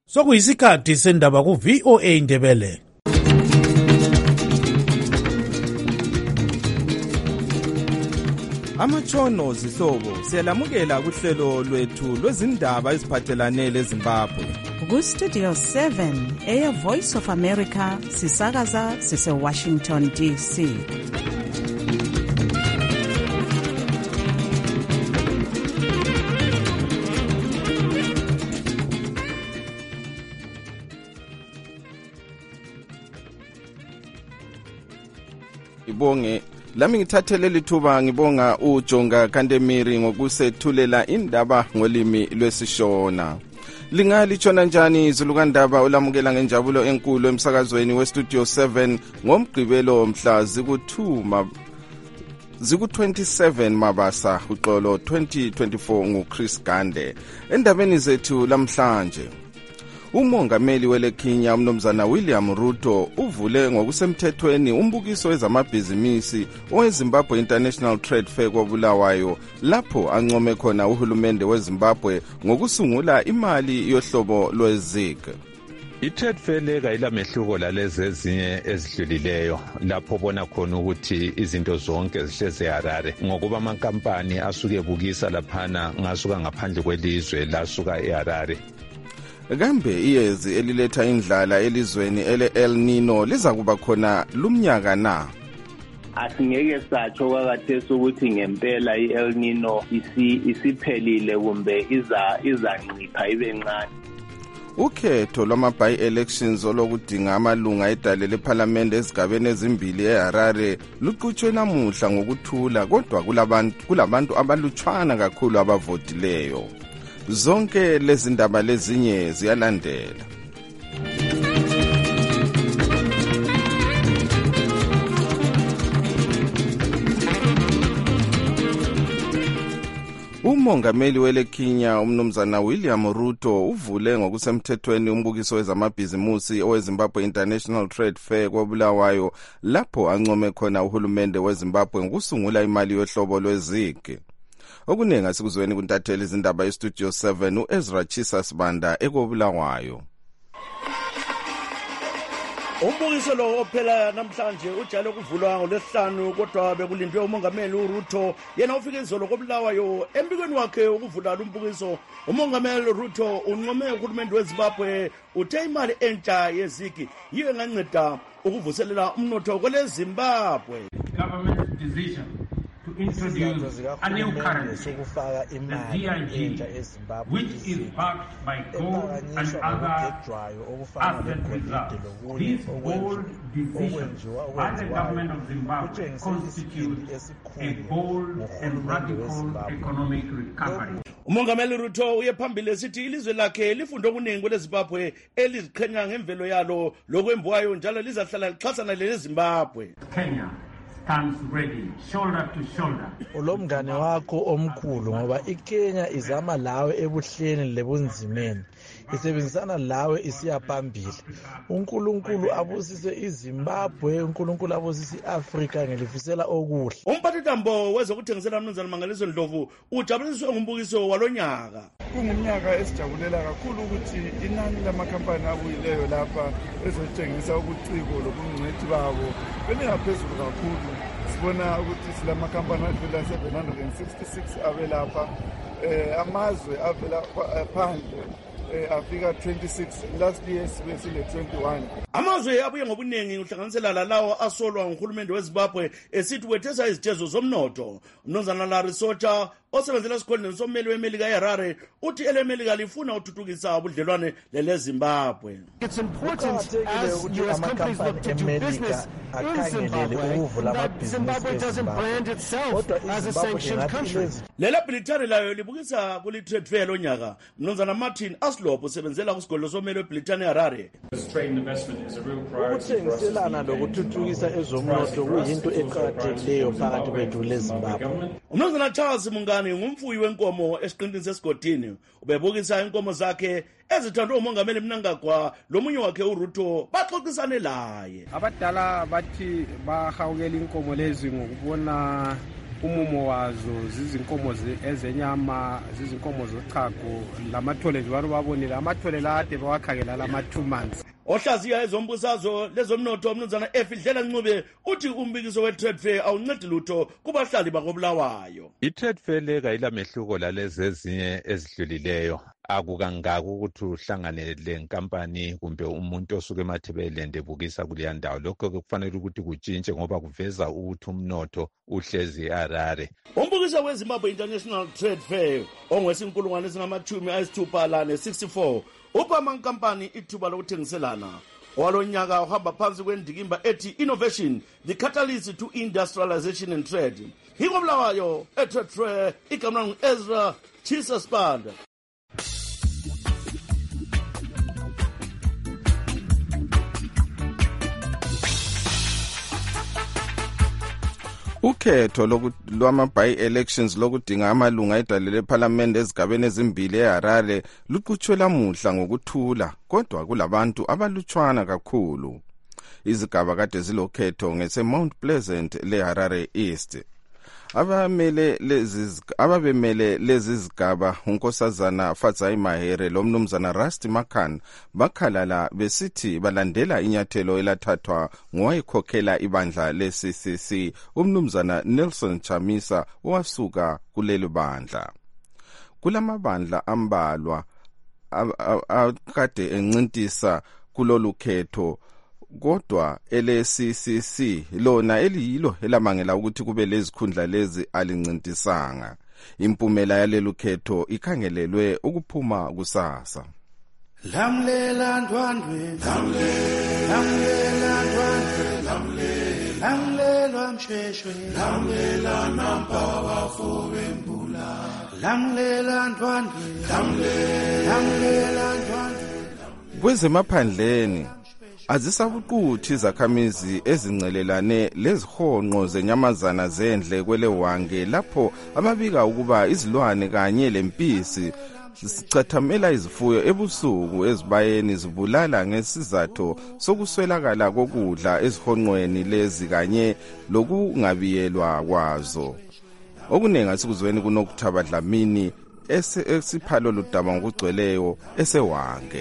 Sokuyisikhathi sendaba ku VOA Indebele. Amatshono zihlobo siyalamukela kuhlelo lwethu lwezindaba eziphathelane leZimbabwe. Ku Studio 7 Air Voice of America sisakaza sise Washington DC. Ibonge lami ngithathele lithuba ngibonga uJonga Kandemiri ngokusethulela indaba ngolimi lwesishona. Lingalishona njani izulukandaba ulamukela ngenjabulo enkulu emsakazweni weStudio 7 ngomgqibelo mhla ziku-27 Mabasa uqolo 2024 nguChris Gande. Endabeni zethu lamhlanje, umongameli weleKenya umnumzana William Ruto uvule ngokusemthethweni umbukiso wezamabhizinisi oweZimbabwe International Trade Fair koBulawayo, lapho ancome khona uhulumende weZimbabwe ngokusungula imali yohlobo lweZig. I-Trade Fair leka ilamehluko lalezi ezinye ezidlulileyo, lapho bona khona ukuthi izinto zonke zihleze eHarare, ngokuba amankampani asuke ebukisa laphana ngasuka ngaphandle kwelizwe lasuka eHarare. Kambe iyezi eliletha indlala elizweni ele-El Nino liza kuba khona lumnyaka na? Asingeke satsho kwakathesi ukuthi ngempela i-El Nino isiphelile kumbe izancipha ibe ncane. Ukhetho lwama-by-elections olokudinga amalunga edale lephalamende ezigabeni ezimbili eHarare luqhutshwe namuhla ngokuthula, kodwa kulabantu abalutshwana kakhulu abavotileyo. Zonke lezi ndaba lezinye ziyalandela. Umongameli weleKenya umnumzana William Ruto uvule ngokusemthethweni umbukiso wezamabhizimusi oweZimbabwe International Trade Fair koBulawayo, lapho ancome khona uhulumende weZimbabwe ngokusungula imali yohlobo lweZig. Okuningi asikuzweni kuntatheli izindaba yeStudio 7 uEzra Chisa Sibanda ekoBulawayo. Umbukiso lo ophela namhlanje ujale ukuvulwa ngoLwesihlanu, kodwa bekulindwe umongameli uRuto yena ufike izolo koBulawayo. Embikweni wakhe ukuvula umbukiso, umongameli Ruto uncome uhulumende weZimbabwe uthe imali entsha yeZig yiyo enganceda ukuvuselela umnotho kweleZimbabwe. Government decision to introduce a new currency, the VIG, which is backed by gold and other asset reserves. This bold decision by the government of Zimbabwe constitutes a bold and radical economic recovery. Umongameli Ruto uye phambili esithi ilizwe lakhe lifunde okuningi kweleZimbabwe eliziqhenya ngemvelo yalo lokwembuwayo, njalo lizahlala lixhasana leZimbabwe. Kenya stands ready, shoulder to shoulder. Ulomngane wakho omkhulu ngoba iKenya izama lawe ebuhleni lebunzimeni, isebenzisana lawe isiya phambili. uNkulunkulu abusise iZimbabwe, uNkulunkulu abusise iAfrika ngelifisela okuhle. Umphathintambo wezokuthengisela umnumzana Mangaliso Ndlovu ujabuliswe ngumbukiso walonyaka. Kungumnyaka esijabulela kakhulu ukuthi inani lamakhampani abuyileyo lapha ezothengisa ubuciko lobungcwethi babo belingaphezulu kakhulu. Sibona ukuthi silamakhampani adlula 766 abelapha, amazwe avela phandle afika 26, last year sibesile 21. Amazwe abuye ngobuningi uhlanganisela lalawo asolwa nguhulumende weZimbabwe esithi wethesa izitezo zomnotho. Umnumzana Larry Socha osebenzela esikhondeni sommeli weMelika eHarare uthi eleMelika lifuna uthuthukisa ubudlelwane leZimbabwe. It's important as US companies look to do business in Zimbabwe that Zimbabwe doesn't brand itself as a sanctioned country. Lela Britani layo libukisa kuli trade fair lonyaka. Umnumzana Martin Aslop osebenzela kusigolo sommeli weBritani eHarare. Ukuthengiselana lokuthuthukisa ezomnotho kuyinto eqhakathekileyo phakathi kwethu leZimbabwe. Umnumzana Charles Mungani ngumfuyi wenkomo esiqintini sesigodini, ubebukisa inkomo zakhe ezithandwa umongameli Mnangagwa lomunye wakhe uRuto baxoxisane laye. Abadala bathi bahawukela inkomo lezi ngokubona umumo wazo zizinkomo ezenyama, zizinkomo zochago, lamathole nje babonile amathole la ade bawakhangela lama 2 months. Ohlaziya ezombusazwe lezomnotho umnumzana Efidlela Ncube uthi umbikiso we-trade fair awuncedi lutho kubahlali bakobulawayo. I-trade fair le kayilamehluko lalezi ezinye ezidlulileyo. Akukangaki ukuthi uhlangane lenkampani kumbe umuntu osuke eMatabeleland ebukisa kuleya ndawo. Lokho kufanele ukuthi kutshintshe ngoba kuveza ukuthi umnotho uhlezi eHarare. Umbukiso weZimbabwe International Trade Fair ongwesinkulungwane ezingama-64 upha amankampani ithuba lokuthengiselana. Owalonyaka uhamba phansi kwendikimba ethi Innovation, the Catalyst to Industrialization and Trade. Hikobulawayo e-Trade Fair igama Ezra Chisa Spanda. Ukhetho lwama-by-elections lokudinga amalunga edalele ephalamende ezigabeni ezimbili eHarare luqhutshwe lamuhla ngokuthula, kodwa kulabantu abalutshwana kakhulu. Izigaba kade zilokhetho ngese-Mount Pleasant leHarare East. Ababemele lezi zigaba unkosazana Fadzai Mahere lomnumzana Rusty Makan bakhalala besithi balandela inyathelo elathathwa ngowayekhokhela ibandla le-CCC umnumzana Nelson Chamisa owasuka kulelo bandla. Kulamabandla ambalwa akade encintisa kulolu khetho, kodwa ele-CCC lona eliyilo elamangela ukuthi kube lezikhundla lezi alincintisanga. Impumela yalelu khetho ikhangelelwe ukuphuma kusasa. Lamlela ndwandwe, lamlela ndwandwe, lamlela msheshwe, lamlela nampa wafobe mbula, lamlela ndwandwe, lamlela ndwandwe. Kwezemaphandleni azisabuquthi izakhamizi ezincelelane lezihonqo zenyamazana zendle kwelewange lapho ababika ukuba izilwane kanye lempisi zicathamela izifuyo ebusuku ezibayeni zibulala ngesizathu sokuswelakala kokudla ezihonqweni lezi kanye lokungabiyelwa kwazo. Okuningi asikuzweni kunokuthaba Dlamini esiphalo ludaba ngokugcweleyo esewange.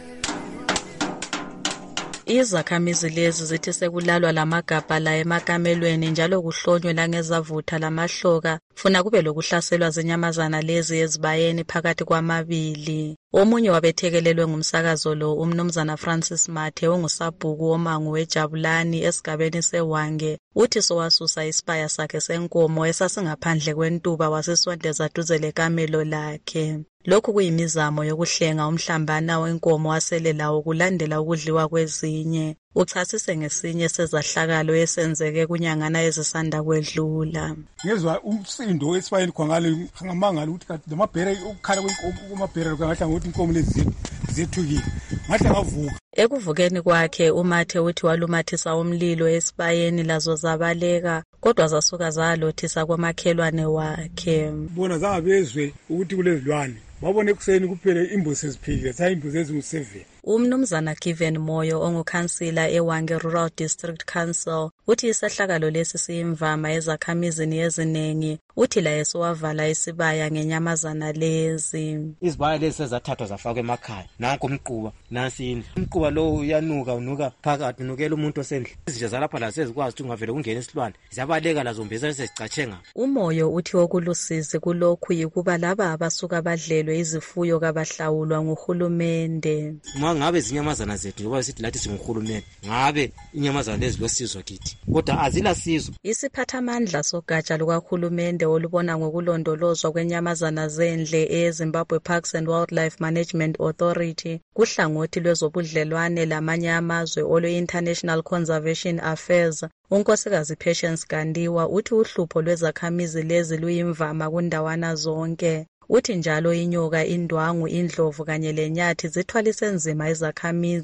Izakhamizi lezi zithi sekulalwa lamagabha la emakamelweni njalo kuhlonywe langezavutha lamahloka funa kube lokuhlaselwa zinyamazana lezi ezibayeni phakathi kwamabili. Omunye wabethekelelwe ngumsakazo lo umnumzana Francis Mathe ongusabhuku womango weJabulani esigabeni sewange uthi sowasusa isibaya sakhe senkomo esasingaphandle kwentuba wasesondeza duze lekamelo lakhe. Lokhu kuyimizamo yokuhlenga umhlambana wenkomo wasele lawo kulandela ukudliwa kwezinye. Uchasise ngesinye sezahlakalo esenzeke kunyangana ezisanda kwedlula. Ngezwa umsindo wesibayeni khangale ngamangala ukuthi kanti lamabhere ukukhala kwamabhere kangathi ngokuthi inkomo lezi zethukile. Ngathi ngavuka. Ekuvukeni kwakhe uMathe uthi walumathisa umlilo esibayeni lazo zabaleka kodwa zasuka zalothisa kwamakhelwane wakhe. Bona zangabezwe ukuthi kulezilwane. Babone kuseni kuphela imbuzi seziphilile, sayimbuzi ezingu7. Umnumzana Given Moyo ongukhansila eWange Rural District Council uthi isahlakalo lesi siyimvama ezakhamizini ezinengi uthi la esowavala isibaya ngenyamazana lezi. Izibaya lezi sezathathwa zafakwa emakhaya. Nanku umquba, nansi indlu. Umquba lo unuka phakathi unukela umuntu osendle. Izitsha zalapha la sezikwazi ukuthi ungavele ungene isilwane. Ziyabaleka lazo mbese sezicatshenga. Umoyo uthi okulusizi kulokhu yikuba laba abasuka badlelwe izifuyo kabahlawulwa nguhulumende. Ngabe zinyamazana zethu ngoba sithi lathi singuhulumeni ngabe inyamazana lezi losizo kithi kodwa azila sizo. Isiphathamandla sogatsha lukahulumende olubona ngokulondolozwa kwenyamazana zendle eZimbabwe Parks and Wildlife Management Authority kuhlangothi lwezobudlelwane lamanye amazwe olwe-International Conservation Affairs. Unkosikazi Patience Gandiwa uthi uhlupho lwezakhamizi lezi luyimvama kundawana zonke. Uthi njalo inyoka, indwangu, indlovu kanye lenyathi zithwalise nzima izakhamizi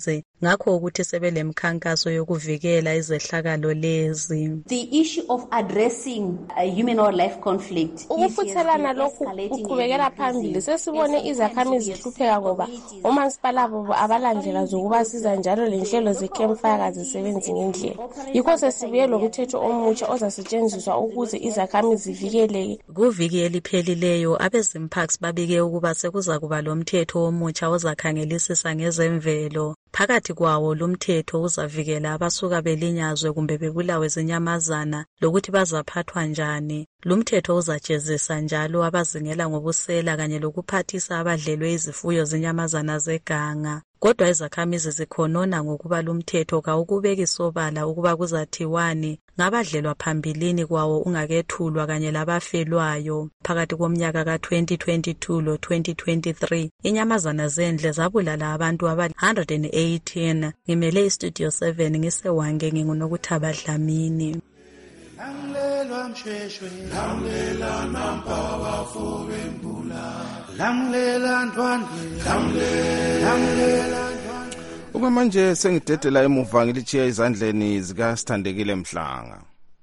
ngakho ukuthi sebelemkhankaso yokuvikela izehlakalo lezi. The issue of addressing human or life conflict, ukufuthelana lokhu kuqhubekela phambili. Sesibone izakhamizi zihlupheka ngoba omasipala babo abalandlela zokubasiza, njalo lenhlelo ze-campfire kazisebenzi ngendlela. Yikho sesibuye lomthetho omutsha ozasetshenziswa ukuze izakhamizi zivikeleke. Kuviki eliphelileyo abezimparks babike ukuba sekuza kuba lomthetho omutsha ozakhangelisisa ngezemvelo. Phakathi kwawo lumthetho uzavikela abasuka belinyazwe kumbe bebulawe zinyamazana lokuthi bazaphathwa njani. Lumthetho uzajezisa njalo abazingela ngobusela kanye lokuphathisa abadlelwe izifuyo zinyamazana zeganga. Kodwa izakhamizi zikhonona ngokuba lumthetho kawukubeki sobala ukuba kuzathiwani ngabadlelwa phambilini kwawo ungakethulwa kanye labafelwayo. Phakathi komnyaka ka-2022 lo-2023 inyamazana zendle zabulala abantu aba-118. Ngimele iStudio 7 ngisewange nginguNokuthaba Dlamini. Lamlelwa msheshwe, lamlela nampa bafube mbula, lamlela ntwandwe, lamlela ntwandwe. Okwamanje sengidedela emuva ngilichiya izandleni zika Sithandekile Mhlanga.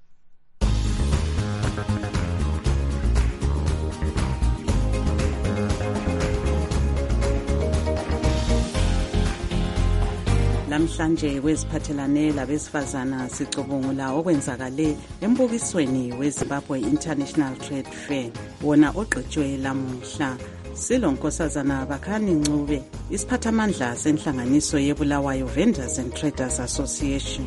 Namhlanje weziphathelane labesifazana sicubungula okwenzakale embukisweni weZimbabwe International Trade Fair wona oqhutshwe lamuhla. Silonkosazana Bakhani Ncube, isiphathamandla senhlanganiso yeBulawayo Vendors and Traders Association.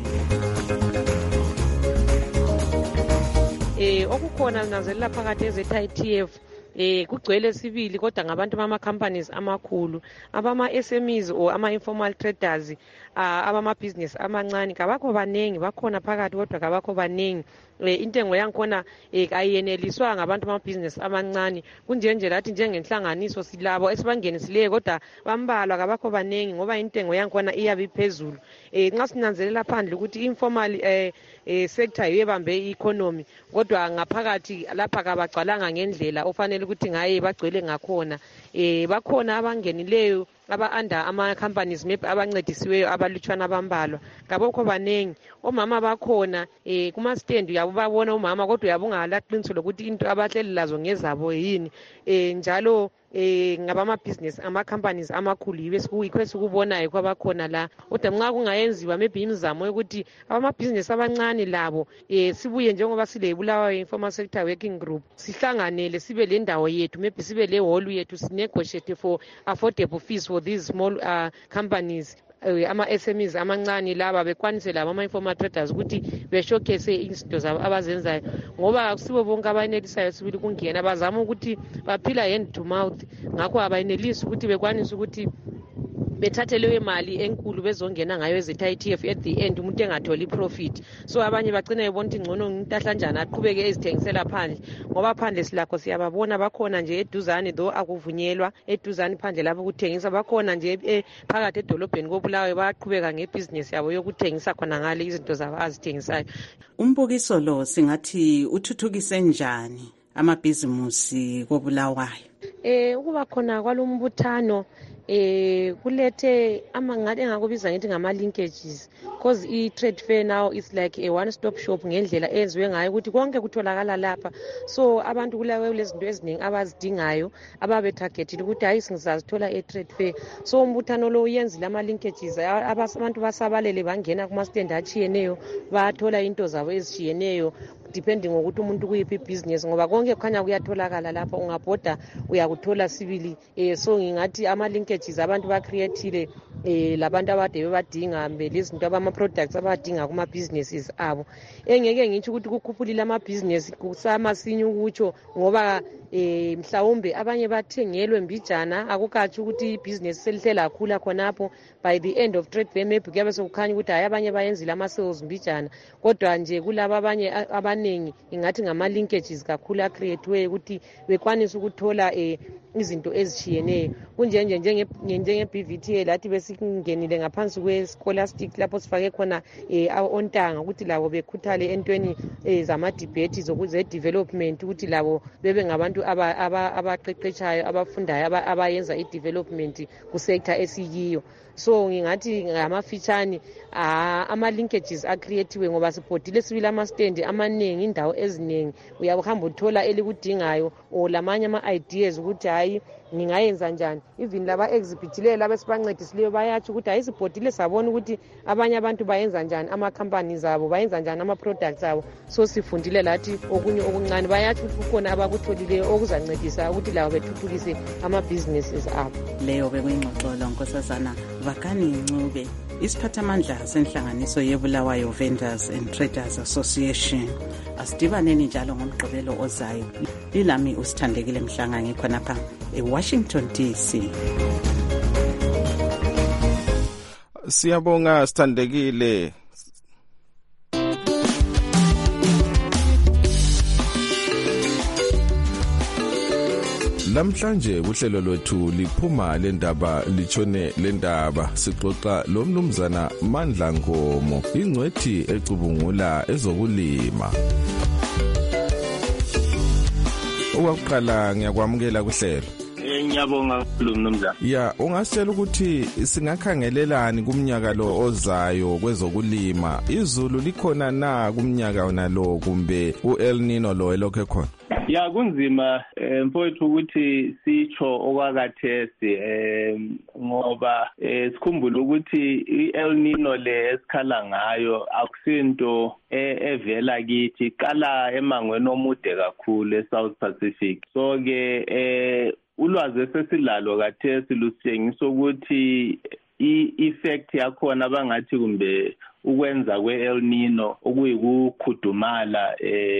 Okukhona nazelela phakathi eZITF kugcwele sibili kodwa ngabantu bama companies amakhulu, abama SMEs or ama informal traders, abama business amancane kabakho banengi, bakhona phakathi kodwa kabakho banengi. Intengo yankhona ayiyeneliswa ngabantu bama business amancane, kunjenje lathi njengenhlanganiso silabo esibangenisileyo kodwa bambalwa kabakho banengi ngoba intengo yankhona iyabe iphezulu. Nxa sinanzelela phandle ukuthi informal sector yebambe i-economy kodwa ngaphakathi lapha kabagcwalanga ngendlela ofanele ukuthi ngaye bagcwele ngakhona. Bakhona abangenileyo aba-under ama-companies maybe abancedisiweyo abalutshwana abambalwa kabokho banengi. Omama bakhona kuma-stand uyabo babona umama kodwa uyabo ungalaqiniso lokuthi into abahleli lazo ngezabo yini. Njalo ngabama-business ama-companies amakhulu yikho esikubonayo kwabakhona la. Kodwa nxa kungayenziwa maybe imizamo yokuthi abama-business abancane labo sibuye njengoba sileBulawayo Informal Sector Working Group sihlanganele sibe le ndawo yethu, maybe sibe le hall yethu sinegotiate for affordable fees for these small companies, ama-SMEs amancane laba bekwanise laba ama-informal traders ukuthi beshowcase izinto zabo abazenzayo ngoba akusibo bonke abayenelisayo sibili kungena bazama ukuthi baphila hand to mouth. Ngakho abayenelisi ukuthi bekwanise ukuthi bethathe leyo mali enkulu bezongena ngayo eZITF at the end umuntu engatholi profit. So abanye bagcina bebona ukuthi ngcono ngintahlanjana aqhubeke ezithengisela phandle ngoba phandle silakho siyababona bakhona nje eduzane though akuvunyelwa eduzane phandle lapho ukuthengisa bakhona nje phakathi edolobheni koBulawayo bayaqhubeka ngebusiness yabo yokuthengisa khona ngale izinto zabo azithengisayo. Umbukiso lo singathi uthuthukise njani amabhizimusi koBulawayo? Ukuba khona kwalombuthano kulethe ngathi engakubiza ngithi ngama-linkages because i-trade fair now is like a one-stop shop ngendlela eyenziwe ngayo ukuthi konke kutholakala lapha. So abantu kulezinto eziningi abazidingayo ababethagethile ukuthi hayi singizazithola e-trade fair. So umbuthano lo uyenzile ama-linkages, abantu basabalele bangena kuma-stand achiyeneyo bathola into zabo ezishiyeneyo depending ngokuthi umuntu kuyiphi business ngoba konke kukhanya kuyatholakala lapha, ungabhoda uyakuthola sibili. So ngingathi ama-linkages abantu bacreateile labantu abade bebadinga lezinto abama-products abadinga kuma-businesses abo. Engeke ngitsho ukuthi kukhuphulile ama-business kusamasinye ukutsho ngoba mhlawumbe abanye bathengelwe mbijana akukathi ukuthi ibhizinesi selihle lakhula khonapho. By the end of trade fair maybe kuyabe sokukhanya ukuthi hayi abanye bayenzile ama-sales mbijana kodwa nje kulaba abanye abanengi ingathi ngama-linkages kakhulu acreatiweyo ukuthi bekwanise ukuthola izinto ezishiyeneyo njenge-BVTA lathi besingenile ngaphansi kwe-scholastic lapho sifake khona ontanga ukuthi labo bekhuthale entweni zama-debate ze-development ukuthi labo bebe ngabantu abantu abaqeqetshayo abafundayo abayenza i-development ku-sector esiyiyo. So ngingathi ngamafitshane ama-linkages acreatiwe ngoba sibhodile sibili ama-stand amaningi indawo eziningi uyahamba uthola elikudingayo or lamanye ama-ideas ukuthi hayi ngingayenza njani. Even laba exhibitileyo laba esibancedisileyo bayatsho ukuthi hayi sibhodile sabona ukuthi abanye abantu bayenza njani ama-companies abo bayenza njani ama-products abo. So sifundile lathi okunye okuncane bayatsho ukuthi kukhona abakutholileyo okuzancedisa ukuthi labo bethuthukise ama-businesses abo. Leyo bekuyingxoxolo Nkosazana Vakani Ncube, isiphathamandla senhlanganiso yeBulawayo Vendors and Traders Association. Asidibaneni njalo ngomgqibelo ozayo. Ilami usithandekile Mhlanga ngikhonapha eWashington DC. Siyabonga sithandekile. Namhlanje uhlelo lwethu liphuma lendaba litshone lendaba sixoxa lo mnumzana Mandla Ngomo ingcwethi ecubungula ezokulima. Owakuqala ngiyakwamukela kuhlelo. Ngiyabonga kakhulu mnumzana. Ya, ungasitshela ukuthi singakhangelelani kumnyaka lo ozayo kwezokulima? Izulu likhona na kumnyaka nalo kumbe uEl Nino lo elokho khona? Ya kunzima mfowethu ukuthi sitsho okwakathesi ngoba sikhumbula ukuthi iEl Nino le esikhala ngayo akusinto evela kithi iqala emangweni omude kakhulu eSouth Pacific. So ke ulwazi esesilalo kathesi lusitshengisa ukuthi i-effect yakhona bangathi kumbe ukwenza kwe-El Nino okuyikukhudumala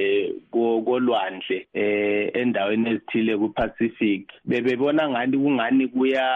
kolwandle endaweni ezithile ku-Pacific bebebona ngani kungani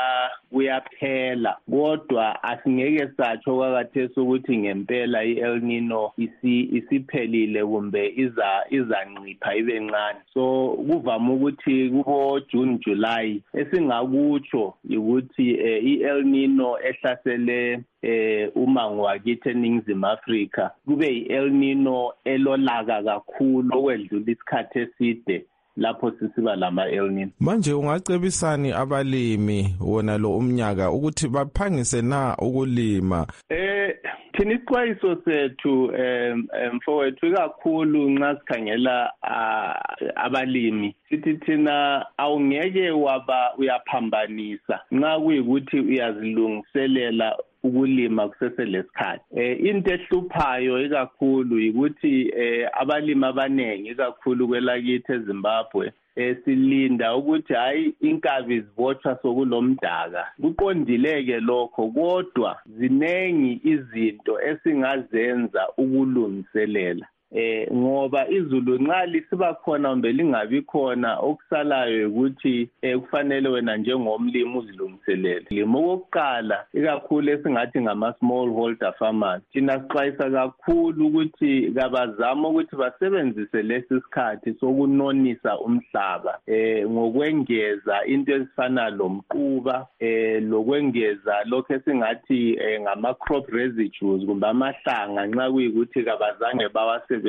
kuyaphela kodwa asingeke satsho kwakathesi ukuthi ngempela i-El Nino isiphelile kumbe izancipha ibe ncane. So kuvama ukuthi kubo June July esingakutsho ukuthi i-El Nino ehlasele umango wakithi eNingizimu Afrika kube i-El Nino elolaka kakhulu okwedlula isikhathi eside lapho sisiba lama-El Nino. Manje ungacebisani abalimi wona lo umnyaka ukuthi baphangise na ukulima? Thina isixwayiso sethu mfowethu kakhulu nxa sikhangela abalimi sithi thina awungeke uyaphambanisa nxa kuyikuthi uyazilungiselela ukulima kuseselesikhathi. Into ehluphayo ikakhulu ukuthi abalimi abanengi ikakhulu kwelakithi eZimbabwe silinda ukuthi hayi inkabi zibotshwa sokulomdaka. Kuqondileke lokho kodwa zinengi izinto esingazenza ukulungiselela. Ngoba izulu nxa lisiba khona kumbe lingabi khona okusalayo ukuthi kufanele wena njengomlimi uzilungiselele. Limo kokuqala ikakhulu esingathi ngama small holder farmers thina sixwayisa kakhulu ukuthi kabazama ukuthi basebenzise lesi sikhathi sokunonisa umhlaba ngokwengeza into ezifana lomquba lokwengeza lokho esingathi ngama crop residues kumbe amahlanga nxa kuyikuthi kabazange bawasebenzise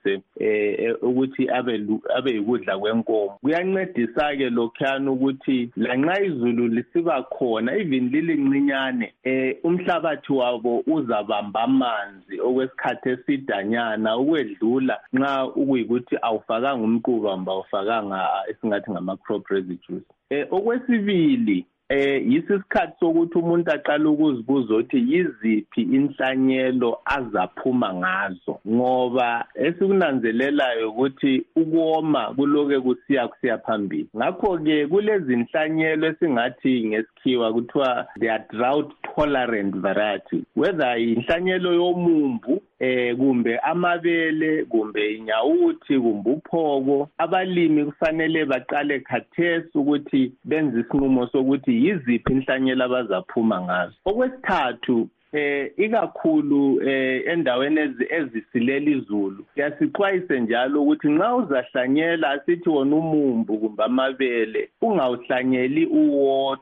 ukuthi abe yikudla kwenkomo. Kuyancedisa ke lokhana ukuthi lanxa izulu lisiba khona even lilincinyane umhlabathi wabo uzabamba amanzi okwesikhathi esidanyana ukwedlula nxa ukuyikuthi awufakanga umquba mba awufakanga esingathi ngama crop residues. Okwesibili yisisikhathi sokuthi umuntu aqala ukuzibuza ukuthi yiziphi inhlanyelo azaphuma ngazo ngoba esikunanzelelayo ukuthi ukoma kuloke kusiya phambili. Ngakho ke kulezi inhlanyelo esingathi ngesikhiwa kuthiwa they are drought tolerant variety, whether inhlanyelo yomumbu kumbe amabele kumbe inyawuthi kumbe uphoko. Abalimi kufanele baqale khathesi ukuthi benze isinqumo sokuthi yiziphi inhlanyelo abazaphuma ngazo. Okwesithathu ikakhulu endaweni ezisilela izulu siyasixwayise njalo ukuthi nxa uzahlanyela asithi wona umumbu kumbe amabele ungawuhlanyeli uwodwa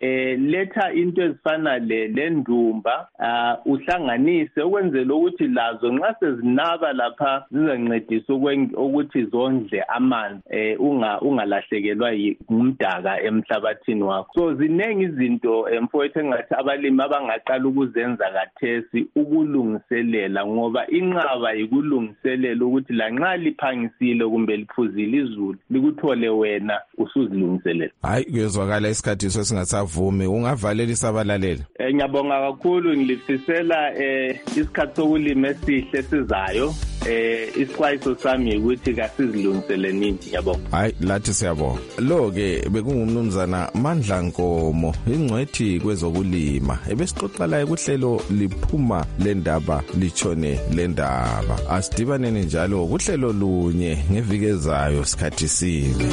letha into ezifana lendumba uhlanganise ukwenzela ukuthi lazo nxa sezinaba lapha zizancedisa ukuthi zondle amanzi ungalahlekelwa ngumdaka emhlabathini wakho. So zinengi izinto mfowethu engathi abalimi abangaqala ukuzenza kathesi ukulungiselela, ngoba inqaba yikulungiselela ukuthi lanxa liphangisile kumbe liphuzile izulu likuthole wena usuzilungiselela. Hayi, kuyezwakala isikhathi sesingasavumi, ungavalelisa abalaleli. Ngiyabonga kakhulu, ngilifisela isikhathi sokulima esihle sizayo. Isixwayiso sami ukuthi kasizilungiseleni. Ngiyabonga. Hayi, lathi siyabonga. Lo-ke bekungumnumzana Mandla Nkomo, ingcwethi kwezokulima, ebesixoxa laye kuhlelo liphuma lendaba litshone lendaba. Asidibaneni njalo kuhlelo lunye ngeviki ezayo sikhathi sinye.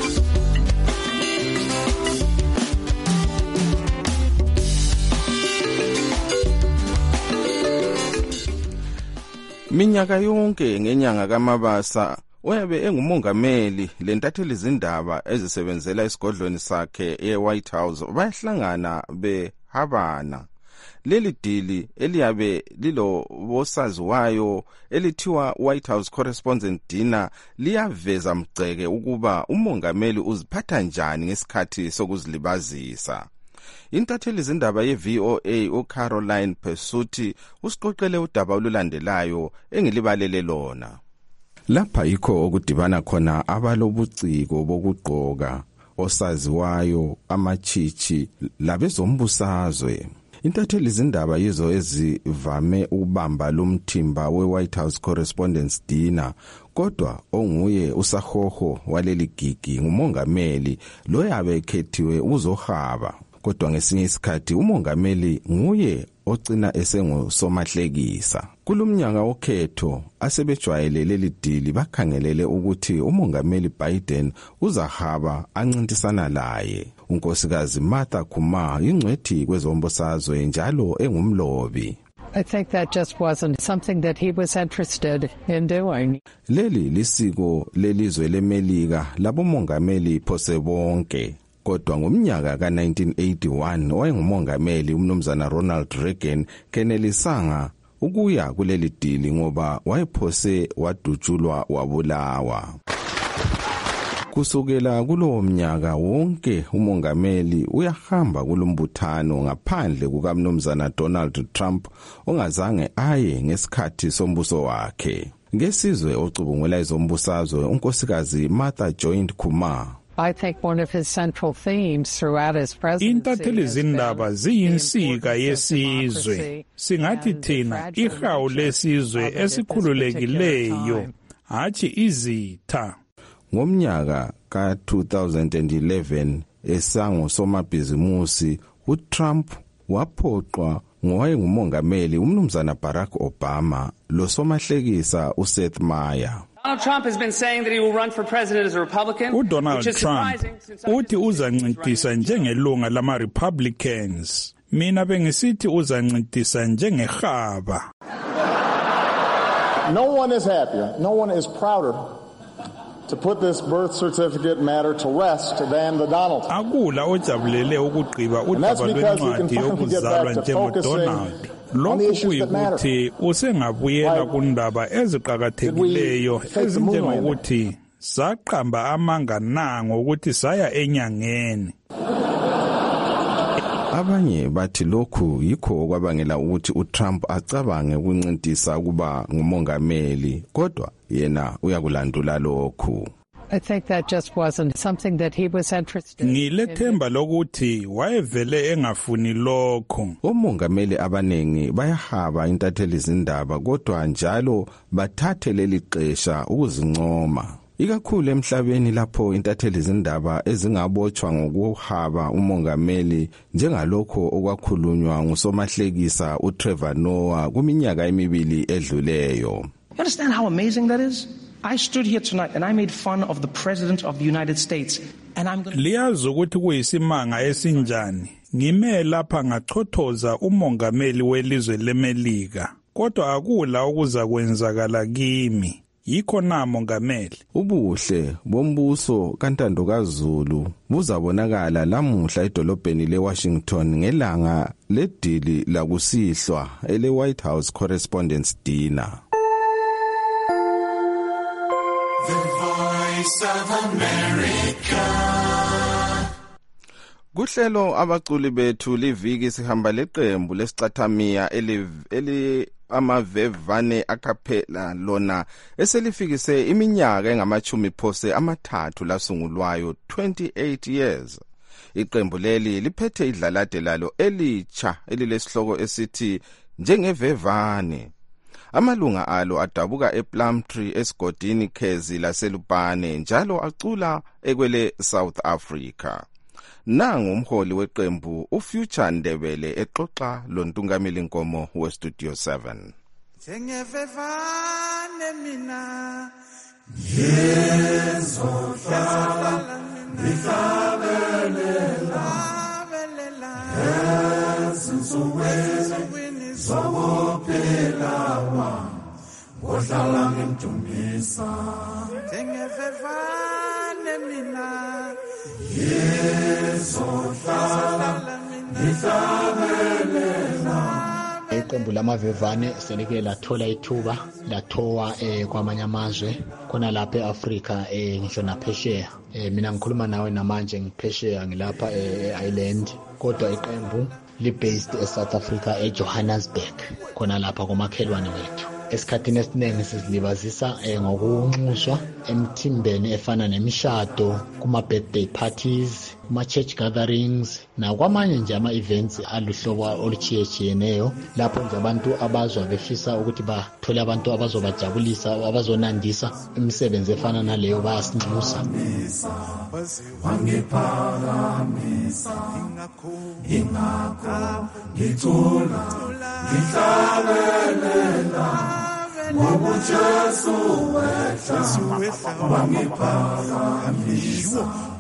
Minyaka yonke ngenyanga kaMabasa uyabe engumongameli lentatheli izindaba ezisebenzela isigodlweni sakhe eWhite House bayahlangana behabana. Leli dili eliyabe lilo bosaziwayo elithiwa White House Correspondent Dinner liyaveza mgceke ukuba umongameli uziphatha njani ngesikhathi sokuzilibazisa. Intatheli izindaba ye-VOA uCaroline Pesuti usiqoqele udaba olulandelayo engilibalele lona. Lapha yikho okudibana khona abalobuciko bokugqoka, osaziwayo, amachichi labezombusazwe. Intatheli izindaba yizo ezivame ukubamba lumthimba we-White House Correspondents Dinner, kodwa onguye usahoho waleli gigi ngumongameli loyabe ekhethiwe uzohaba. Kodwa ngesinye isikhathi umongameli nguye ogcina esengusomahlekisa. Kulumnyaka okhetho asebejwayele leli dili bakhangelele ukuthi umongameli Biden uzahaba ancintisana laye. Unkosikazi Martha Kuma ingcwethi kwezombusazwe njalo engumlobi. I think that just wasn't something that he was interested in doing. Leli lisiko lelizwe leMelika labomongameli phose bonke. Kodwa ngomnyaka ka1981 wayengumongameli umnumzana Ronald Reagan kenelisanga ukuya kuleli dili ngoba wayephose wadutshulwa wabulawa. Kusukela kulowo mnyaka wonke umongameli uyahamba kulombuthano ngaphandle kukamnumzana Donald Trump ongazange aye ngesikhathi sombuso wakhe. Ngesizwe ocubungula izombusazwe unkosikazi Martha Joint Kuma. I think one of his central themes throughout his presidency. Intatheli izindaba ziyinsika yesizwe. Singathi thina ihawu lesizwe esikhululekileyo, hathi izitha. Ngomnyaka ka-2011 esango somabhizimusi uTrump waphoqwa ngowayengumongameli umnumzana Barack Obama losomahlekisa uSeth Meyer. Donald Trump has been saying that he will run for president as a Republican. Donald Trump uthi uzancintisa njengelunga lama-Republicans. Mina bengisithi uzancintisa njengehaba. No one is happier, no one is prouder to put this birth certificate matter to rest than the Donald. Akula ojabulele ukugqiba udaba lwencwadi yokuzalwa njengoDonald. Lokhu kuyikuthi usengabuyela kundaba eziqakathekileyo ezinjengokuthi saqamba amanga nango ukuthi saya enyangeni. Abanye bathi lokhu yikho okwabangela ukuthi uTrump acabange ukuncintisa kuba ngumongameli, kodwa yena uyakulandula lokhu. I think that just wasn't something that he was interested in. Ngilethemba lokuthi wayevele engafuni lokho. Omongameli abanengi bayahaba intatheli izindaba kodwa njalo bathathe leli xesha ukuzincoma. Ikakhulu emhlabeni lapho intatheli izindaba ezingabotshwa ngokuhaba umongameli njengalokho okwakhulunywa ngusomahlekisa uTrevor Noah kuminyaka emibili edluleyo. You understand how amazing that is? I stood here tonight and I made fun of the President of the United States and I'm going to... Liyazi ukuthi kuyisimanga esinjani. Ngime lapha ngachothoza umongameli welizwe leMelika. Kodwa akula okuza kwenzakala kimi. yikho na mongameli ubuhle bombuso kaNtando kaZulu buzabonakala lamuhla edolobheni leWashington ngelanga ledili lakusihlwa ele-White House Correspondents' Dinner. The Voice of America. Kuhlelo abaculi bethu liviki sihamba leqembu lesicathamiya eli amavevane akaphela lona eselifikise iminyaka engamachumi phose amathathu lasungulwayo 28 years. Iqembu leli liphethe idlalade lalo elitsha elilesihloko esithi njengevevane. Amalunga alo adabuka ePlumtree esigodini Khezi laseLupane njalo acula ekwele South Africa. Nangu umholi weqembu uFuture Ndebele exoxa loNtungameli Nkomo weStudio 7. Njengevevane mina yezohlala ngihlabelela ezinsukwini zokuphila ngohlala ngimjumisa njengevevane mina yezohlala ngihlabelela. Iqembu lamavevane selike lathola ithuba lathowa kwamanye amazwe khona lapha eAfrika ngisho naphesheya. Mina ngikhuluma nawe namanje ngiphesheya ngilapha eIreland kodwa iqembu li-based eSouth Africa eJohannesburg khona lapha komakhelwane wethu. Esikhathini esiningi sizilibazisa ngokunxuswa emthimbeni efana nemishado, kuma-birthday parties, kuma-church gatherings nakwamanye nje ama-events aluhlobo oluchiyechiyeneyo lapho nje abantu abazwa befisa ukuthi bathole abantu abazobajabulisa abazonandisa imisebenzi efana naleyo bayasinxusa. Ingakho ngicula ngihlabelela ngobujesu wethu wangiphakamisa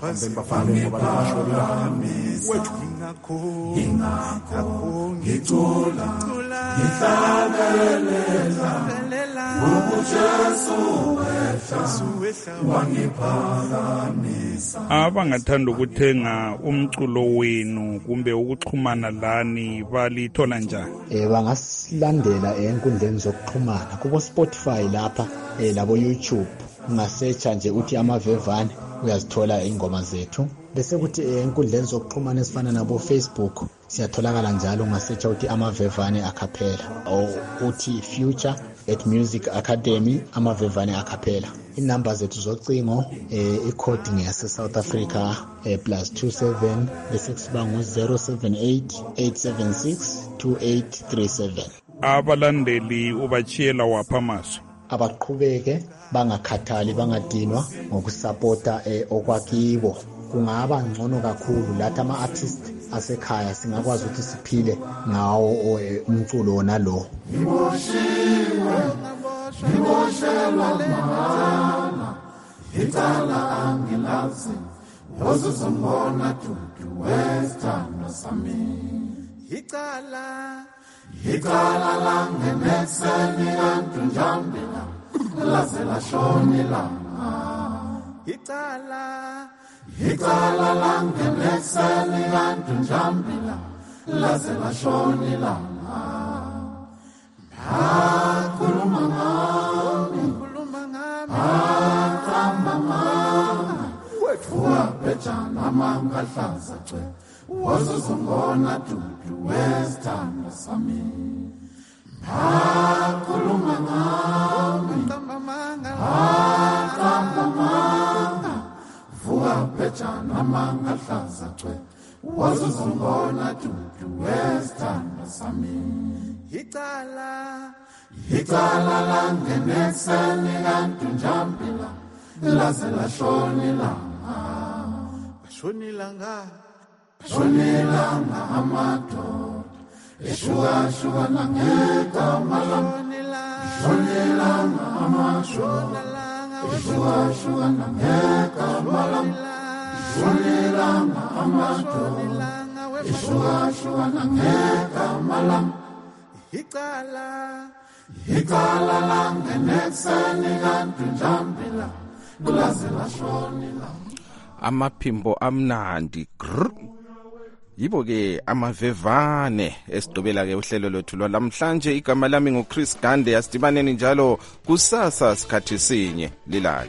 ingakho ngicula ngihlabelela ngobujesu wethu wangiphakamisa. Abangathanda ukuthenga umculo wenu kumbe ukuxhumana lani balithola njani? Bangasilandela enkundleni zokuxhumana kubo Spotify lapha labo YouTube ungasearcha nje uthi amavevane uyazithola ingoma zethu. Bese kuthi enkundleni zokuxhumana esifana nabo Facebook siyatholakala njalo ungasearcha uthi amavevane akaphela or uthi Future@Music Academy amavevane akaphela. Inamba zethu zocingo icode ngiyase South Africa +27 bese kusiba ngo-078 876 2837. Abalandeli ubachiyela wapha amazwi abaqhubeke bangakhathali bangadinwa ngokusupporta okwakibo. Kungaba ngcono kakhulu lathi ama-artist asekhaya singakwazi ukuthi siphile ngawo umculo wona lo. Ngiboshelwa mahana icala angilazi ozozombona dudu wesithando sami icala langeneseni kanti njambila laze lashona ilanga icala langeneseni kanti njambila laze lashona ilanga. Khuluma ngami athamba ngami wabhejana mangahlaza cwe wazozongona dudu wesithando sami. Khuluma ngami athamba ngami wabhejana mangahlaza cwe wazozongona dudu wesithando sami. Icala langeneseni kanti njambila laze lashona ilanga shonilanga amadoda eshuka ngegama lami shonilanga amashoda eshuka ngegama lami shonilanga amadoda eshuka ngegama lami icala langenekuseni kanti njambila kulaze lashonila amaphimbo amnandi grr. Yibo-ke amavevane esidobela-ke uhlelo lwethu lwalamhlanje. Igama lami nguChris Gande. Asidibaneni njalo kusasa sikhathi sinye. Lilale.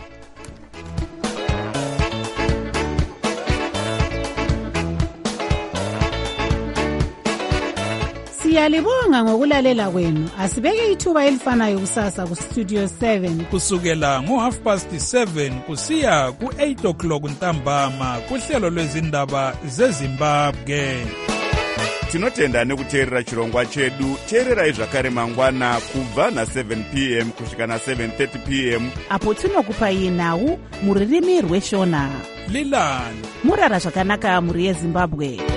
Siyalibonga ngokulalela kwenu. Asibeke ithuba elifanayo kusasa kustudio 7 kusukela ngo7:30 kusiya ku8 o'clock ntambama kuhlelo lwezindaba zeZimbabwe. Tinotenda nekuteerera chirongwa chedu. Teererai zvakare mangwana kubva na7 p.m. kusvika na7:30 p.m. apo tinokupai nhau muririmi rweshona. Lilani murara zvakanaka muri yeZimbabwe.